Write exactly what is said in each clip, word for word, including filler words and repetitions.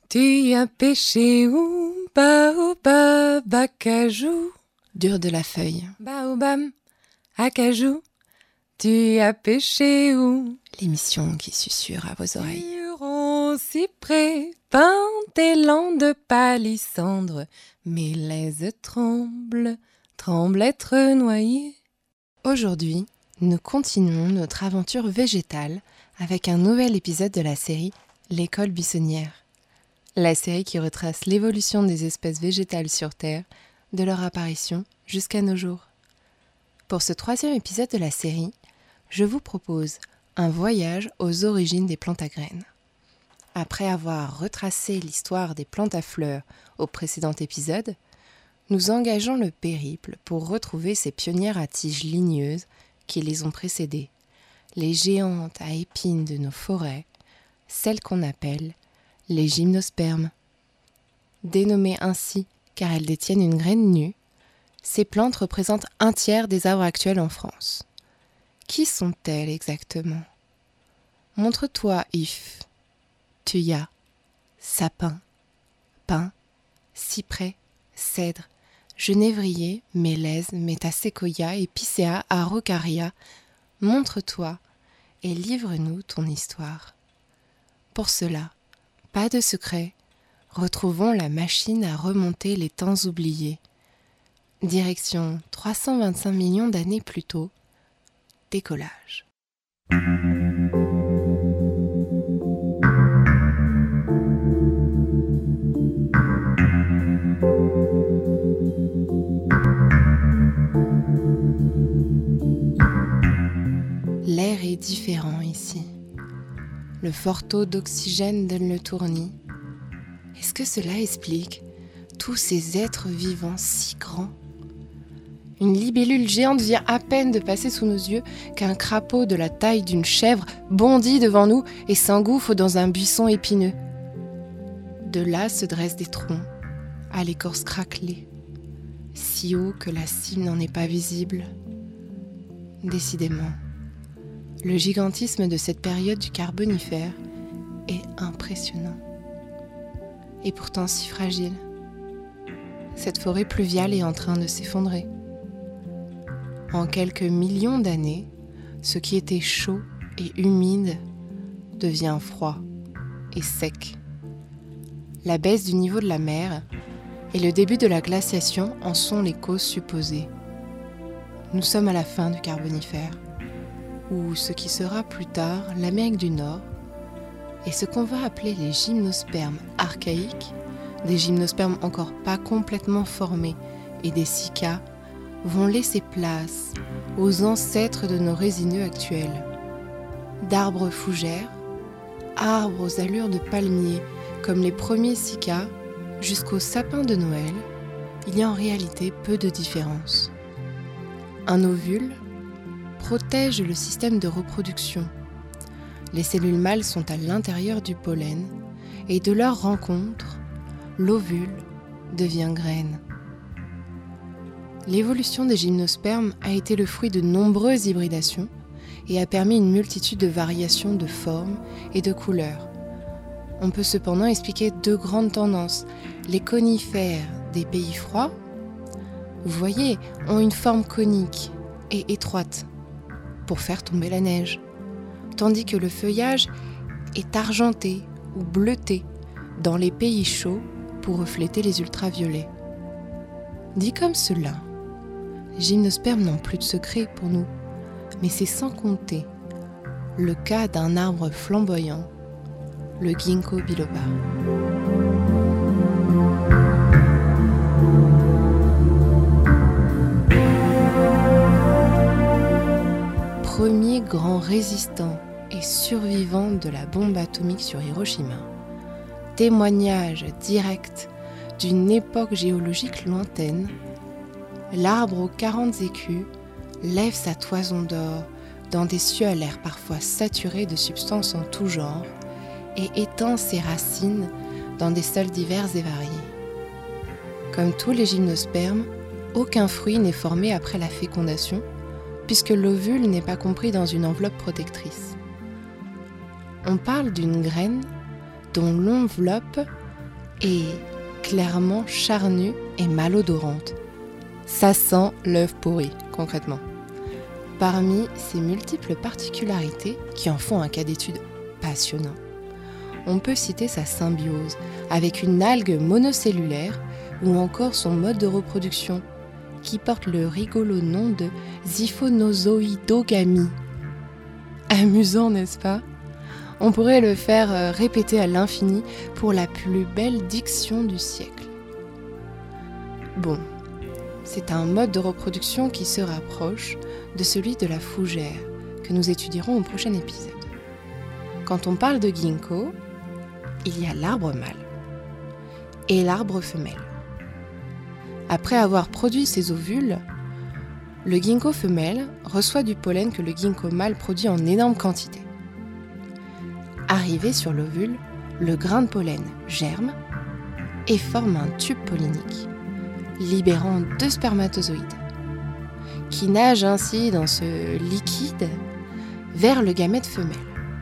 Tu as pêché où? Baobab, acajou. Dur de la feuille. Baobab, acajou. Tu as pêché où? L'émission qui susurre à vos oreilles. Huron, cyprès, pin, élan de palissandre. Mes laises tremblent, tremblent être noyées. Aujourd'hui, nous continuons notre aventure végétale avec un nouvel épisode de la série L'école buissonnière. La série qui retrace l'évolution des espèces végétales sur Terre, de leur apparition jusqu'à nos jours. Pour ce troisième épisode de la série, je vous propose un voyage aux origines des plantes à graines. Après avoir retracé l'histoire des plantes à fleurs au précédent épisode, nous engageons le périple pour retrouver ces pionnières à tiges ligneuses qui les ont précédées, les géantes à épines de nos forêts, celles qu'on appelle les gymnospermes. Dénommées ainsi car elles détiennent une graine nue, ces plantes représentent un tiers des arbres actuels en France. Qui sont-elles exactement? Montre-toi, if, thuya, sapin, pin, cyprès, cèdre, genévrier, mélèze, métaséquoia, épicéa, araucaria. Montre-toi et livre-nous ton histoire. Pour cela, pas de secret, retrouvons la machine à remonter les temps oubliés. Direction trois cent vingt-cinq millions d'années plus tôt, décollage. L'air est différent ici. Le fort taux d'oxygène donne le tournis. Est-ce que cela explique tous ces êtres vivants si grands? Une libellule géante vient à peine de passer sous nos yeux qu'un crapaud de la taille d'une chèvre bondit devant nous et s'engouffre dans un buisson épineux. De là se dressent des troncs, à l'écorce craquelée, si haut que la cime n'en est pas visible. Décidément, le gigantisme de cette période du Carbonifère est impressionnant. Et pourtant si fragile. Cette forêt pluviale est en train de s'effondrer. En quelques millions d'années, ce qui était chaud et humide devient froid et sec. La baisse du niveau de la mer et le début de la glaciation en sont les causes supposées. Nous sommes à la fin du Carbonifère, ou ce qui sera plus tard l'Amérique du Nord, et ce qu'on va appeler les gymnospermes archaïques, des gymnospermes encore pas complètement formés et des cycas, vont laisser place aux ancêtres de nos résineux actuels. D'arbres fougères, arbres aux allures de palmiers comme les premiers cycas, jusqu'aux sapins de Noël, il y a en réalité peu de différence. Un ovule protège le système de reproduction. Les cellules mâles sont à l'intérieur du pollen et de leur rencontre, l'ovule devient graine. L'évolution des gymnospermes a été le fruit de nombreuses hybridations et a permis une multitude de variations de formes et de couleurs. On peut cependant expliquer deux grandes tendances. Les conifères des pays froids, vous voyez, ont une forme conique et étroite pour faire tomber la neige, tandis que le feuillage est argenté ou bleuté dans les pays chauds pour refléter les ultraviolets. Dit comme cela, les gymnospermes n'ont plus de secret pour nous, mais c'est sans compter le cas d'un arbre flamboyant, le ginkgo biloba. Premier grand résistant et survivant de la bombe atomique sur Hiroshima, témoignage direct d'une époque géologique lointaine, l'arbre aux quarante écus lève sa toison d'or dans des cieux à l'air parfois saturés de substances en tout genre et étend ses racines dans des sols divers et variés. Comme tous les gymnospermes, aucun fruit n'est formé après la fécondation, puisque l'ovule n'est pas compris dans une enveloppe protectrice. On parle d'une graine dont l'enveloppe et clairement charnue et malodorante. Ça sent l'œuf pourri, concrètement. Parmi ces multiples particularités qui en font un cas d'étude passionnant, on peut citer sa symbiose avec une algue monocellulaire ou encore son mode de reproduction qui porte le rigolo nom de ziphonozoïdogamie. Amusant, n'est-ce pas ? On pourrait le faire répéter à l'infini pour la plus belle diction du siècle. Bon, c'est un mode de reproduction qui se rapproche de celui de la fougère que nous étudierons au prochain épisode. Quand on parle de ginkgo, il y a l'arbre mâle et l'arbre femelle. Après avoir produit ses ovules, le ginkgo femelle reçoit du pollen que le ginkgo mâle produit en énorme quantité. Arrivé sur l'ovule, le grain de pollen germe et forme un tube pollinique, libérant deux spermatozoïdes, qui nagent ainsi dans ce liquide vers le gamète femelle.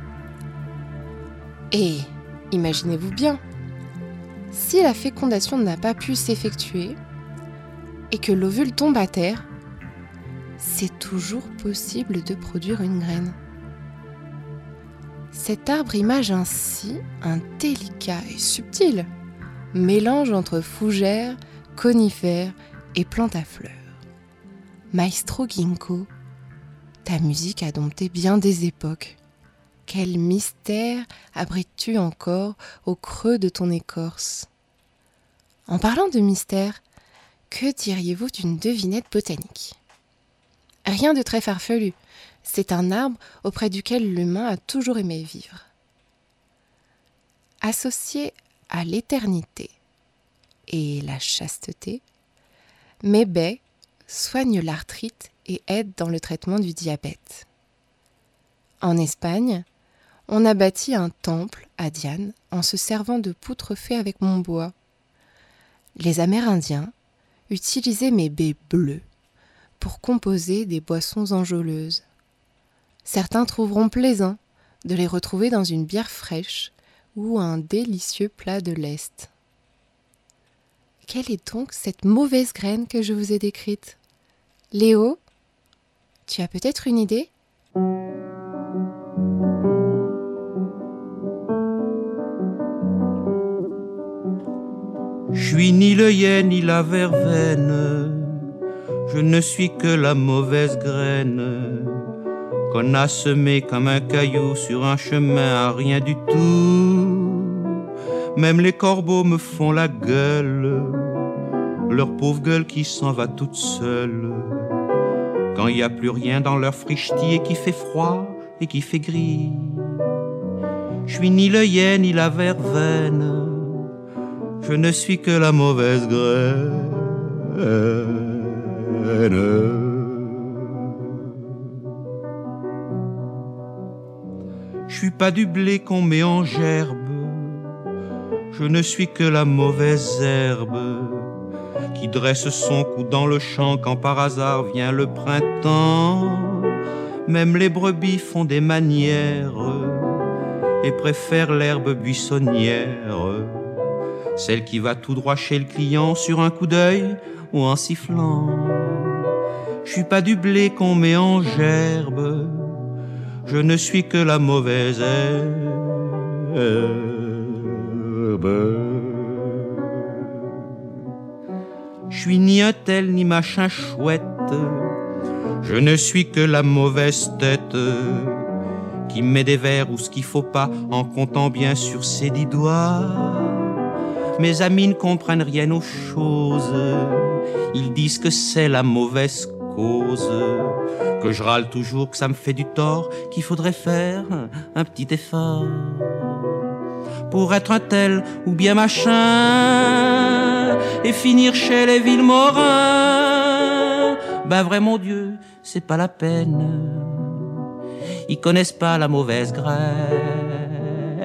Et imaginez-vous bien, si la fécondation n'a pas pu s'effectuer et que l'ovule tombe à terre, c'est toujours possible de produire une graine. Cet arbre image ainsi un délicat et subtil mélange entre fougères, conifères et plantes à fleurs. Maestro Ginkgo, ta musique a dompté bien des époques. Quel mystère abrites-tu encore au creux de ton écorce ? En parlant de mystère, que diriez-vous d'une devinette botanique ? Rien de très farfelu, c'est un arbre auprès duquel l'humain a toujours aimé vivre. Associé à l'éternité et la chasteté, mes baies soignent l'arthrite et aident dans le traitement du diabète. En Espagne, on a bâti un temple à Diane en se servant de poutres faites avec mon bois. Les Amérindiens utilisaient mes baies bleues pour composer des boissons enjôleuses. Certains trouveront plaisant de les retrouver dans une bière fraîche ou un délicieux plat de lest. Quelle est donc cette mauvaise graine que je vous ai décrite ? Léo, tu as peut-être une idée ? Je suis ni l'œillet ni la verveine, je ne suis que la mauvaise graine qu'on a semée comme un caillou sur un chemin à rien du tout. Même les corbeaux me font la gueule, leur pauvre gueule qui s'en va toute seule. Quand il n'y a plus rien dans leur frichtis et qui fait froid et qui fait gris. Je suis ni l'œillet ni la verveine, je ne suis que la mauvaise graine. Je suis pas du blé qu'on met en gerbe, je ne suis que la mauvaise herbe qui dresse son cou dans le champ quand par hasard vient le printemps. Même les brebis font des manières et préfèrent l'herbe buissonnière, celle qui va tout droit chez le client sur un coup d'œil ou en sifflant. Je suis pas du blé qu'on met en gerbe, je ne suis que la mauvaise herbe. Je suis ni un tel ni machin chouette, je ne suis que la mauvaise tête qui met des vers où ce qu'il faut pas en comptant bien sur ses dix doigts. Mes amis ne comprennent rien aux choses, ils disent que c'est la mauvaise cause, que je râle toujours, que ça me fait du tort, qu'il faudrait faire un petit effort pour être un tel ou bien machin et finir chez les Villemorins. Ben vrai mon Dieu, c'est pas la peine, ils connaissent pas la mauvaise graine.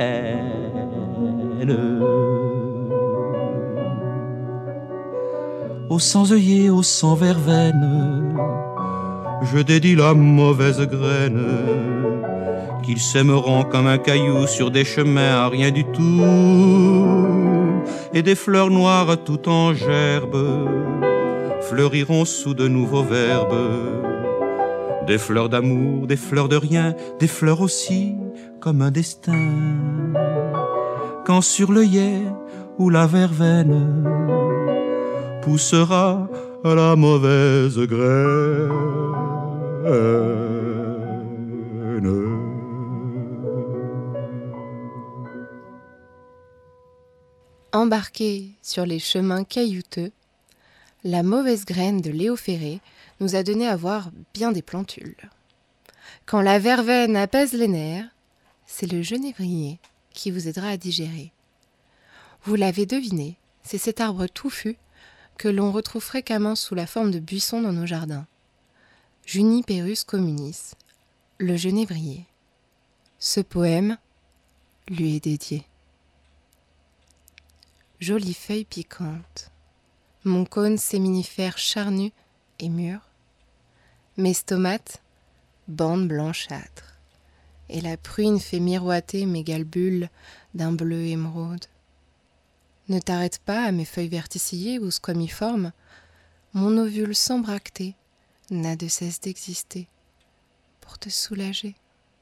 Aux sans-œillets, aux sans-verveine, je dédie la mauvaise graine, qu'ils sèmeront comme un caillou sur des chemins à rien du tout. et des fleurs noires tout en gerbe fleuriront sous de nouveaux verbes. Des fleurs d'amour, des fleurs de rien, des fleurs aussi comme un destin. Quand sur l'œillet ou la verveine poussera la mauvaise graine. Embarqué sur les chemins caillouteux, La mauvaise graine de Léo Ferré nous a donné à voir bien des plantules. Quand la verveine apaise les nerfs, c'est le genévrier qui vous aidera à digérer. Vous l'avez deviné, c'est cet arbre touffu que l'on retrouve fréquemment sous la forme de buissons dans nos jardins. Juniperus communis, le genévrier. Ce poème lui est dédié. Jolie feuille piquante, mon cône séminifère charnu et mûr, mes stomates, bandes blanchâtres, et la pruine fait miroiter mes galbules d'un bleu émeraude. Ne t'arrête pas à mes feuilles verticillées ou squamiformes, mon ovule sans bractée n'a de cesse d'exister pour te soulager.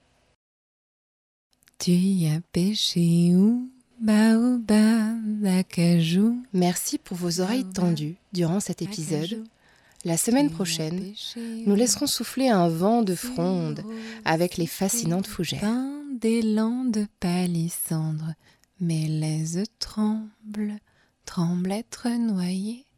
Tu y as pêché où? Baobab, acajou. Merci pour vos oreilles tendues durant cet épisode. La semaine prochaine, nous laisserons souffler un vent de fronde avec les fascinantes fougères. Des landes palissandres, mes laises tremblent, tremblent être noyées.